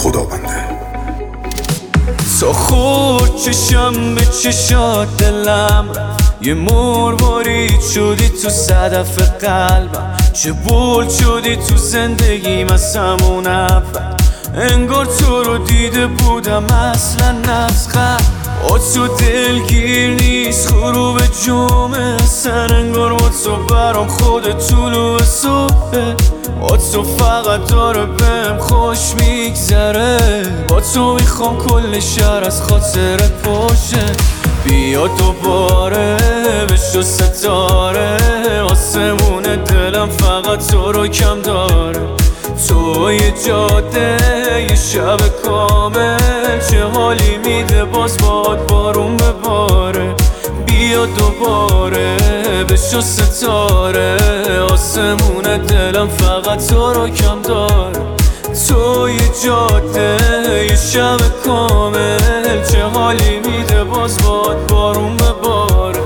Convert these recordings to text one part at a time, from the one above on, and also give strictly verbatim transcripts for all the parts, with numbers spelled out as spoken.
خداونده. تا خورد چشم به چشات دلم رفت، یه مروارید شدی تو صدف قلبم، چه بولد شدی تو زندگیم از همون اول. انگار تو رو دیده بودم اصلا نفخم، با تو دلگیر نیست غروب جمعه اصلا. انگار با تو برام خود طلوع صبحه، با تو فقط داره بهم خوش میگذره. با تو میخوام کل شهر از خاطرت باشه. بیا دوباره بشو ستاره، آسمون دلم فقط تو رو کم داره. تو یه جاده یه شب کامل، چه حالی میده باز باد بارون بباره. بیا دوباره بشو ستاره، آسمون دلم فقط تو رو کم داره. تو یه جاده یه شب کامل، چه حالی میده باز باد بارون بباره.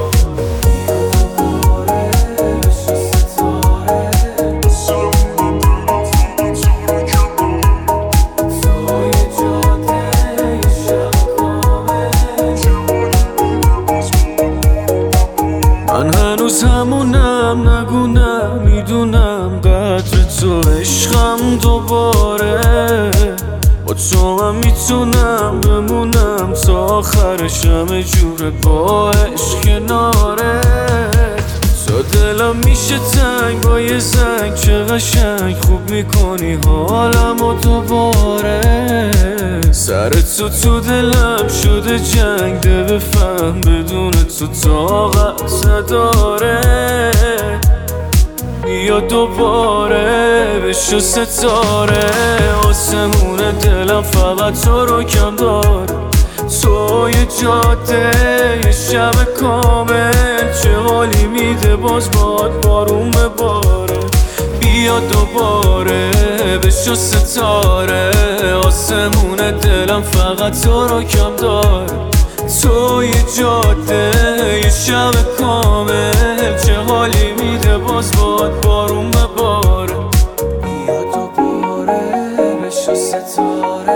من هنوز همونم، نگونم میدونم قدر تو، عشقم دوباره. با تو هم میتونم بمونم تا آخرش، همه جوره با عشق کنارت. تا دلم میشه تنگ با یه زنگ، چه قشنگ خوب میکنی حالم و دوباره. سر تو تو دلم شده جنگ، ده بفهم بدون تو طاقت نداره. بیا دوباره بشو ستاره، آسمون دلم فقط تو رو کم داره. تو یه جاده یه شب کامل، چه حالی میده باز باد بارون بباره. بیا دوباره بشو ستاره، آسمون دلم فقط تو رو کم داره. تو یه جاده یه شب کامل، چه حالی میده باز باد بارون بباره. بیا دوباره بشو ستاره،